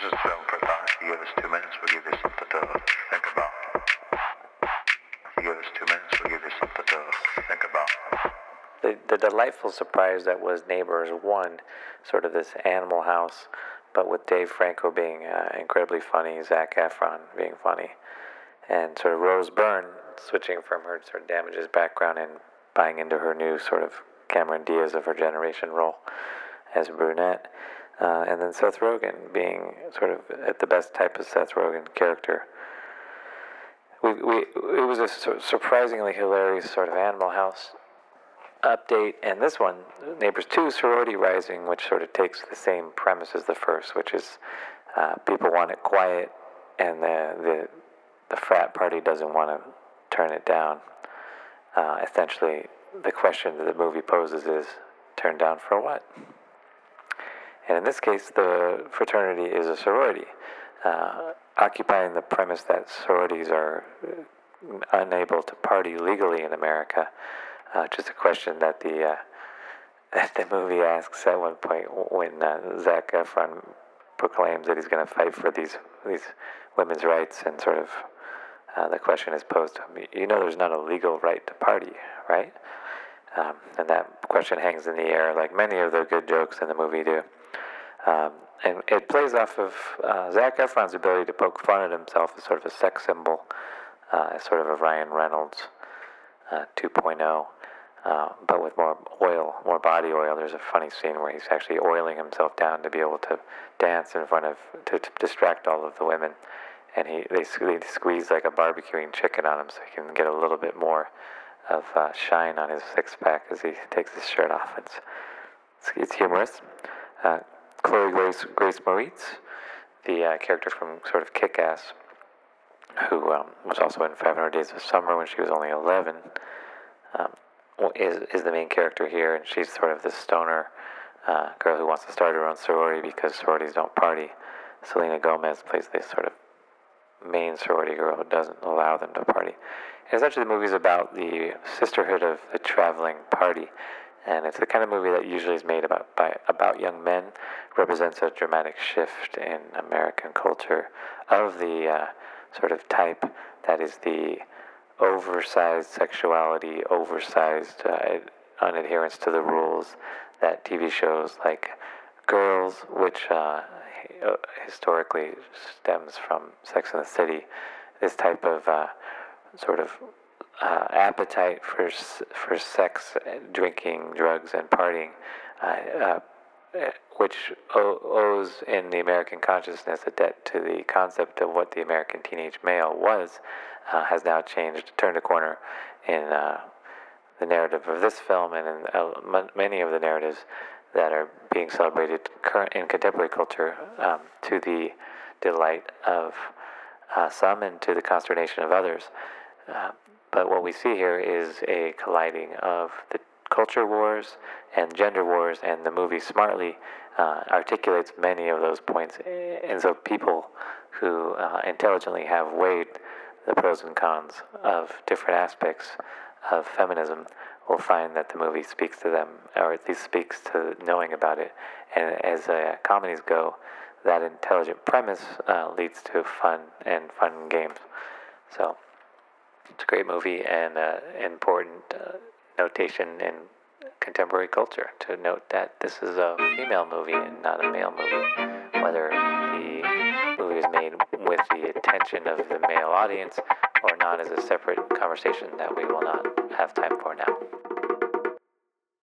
is a film for thought. You give us 2 minutes, we'll give you something to think about. You give us 2 minutes, we'll give you something to think about. The delightful surprise that was Neighbors 1, sort of this Animal House, but with Dave Franco being incredibly funny, Zac Efron being funny, and sort of Rose Byrne switching from her sort of Damages background and buying into her new sort of Cameron Diaz of her generation role as a brunette. And then Seth Rogen being sort of at the best type of Seth Rogen character. It was a surprisingly hilarious sort of Animal House update, and this one, Neighbors 2, Sorority Rising, which sort of takes the same premise as the first, which is people want it quiet, and the frat party doesn't want to turn it down. Essentially, the question that the movie poses is, turn down for what? And in this case, the fraternity is a sorority, occupying the premise that sororities are unable to party legally in America, which is a question that the movie asks at one point when Zac Efron proclaims that he's going to fight for these women's rights, and sort of the question is posed to him, you know there's not a legal right to party, right? And that question hangs in the air like many of the good jokes in the movie do. And it plays off of Zac Efron's ability to poke fun at himself as sort of a sex symbol, as sort of a Ryan Reynolds 2.0, but with more oil, more body oil. There's a funny scene where he's actually oiling himself down to be able to dance in front of, to distract all of the women. And they squeeze like a barbecuing chicken on him so he can get a little bit more of shine on his six-pack as he takes his shirt off. It's humorous. Chloe Grace Moretz, the character from sort of Kick-Ass, who was also in 500 Days of Summer when she was only 11, is the main character here, and she's sort of this stoner girl who wants to start her own sorority because sororities don't party. Selena Gomez plays this sort of main sorority girl who doesn't allow them to party. And essentially the movie's about the sisterhood of the traveling party, and it's the kind of movie that usually is made about young men, represents a dramatic shift in American culture of the sort of type that is the oversized sexuality, oversized unadherence to the rules that TV shows like Girls, which historically stems from Sex and the City, this type of sort of appetite for sex, drinking, drugs, and partying, which owes in the American consciousness a debt to the concept of what the American teenage male was, has now changed, turned a corner in the narrative of this film and in many of the narratives that are being celebrated in contemporary culture, to the delight of some and to the consternation of others. But what we see here is a colliding of the culture wars and gender wars, and the movie smartly articulates many of those points. And so people who intelligently have weighed the pros and cons of different aspects of feminism will find that the movie speaks to them, or at least speaks to knowing about it. And as comedies go, that intelligent premise leads to fun games. So it's a great movie and important notation in contemporary culture to note that this is a female movie and not a male movie. Whether the movie is made with the attention of the male audience or not is a separate conversation that we will not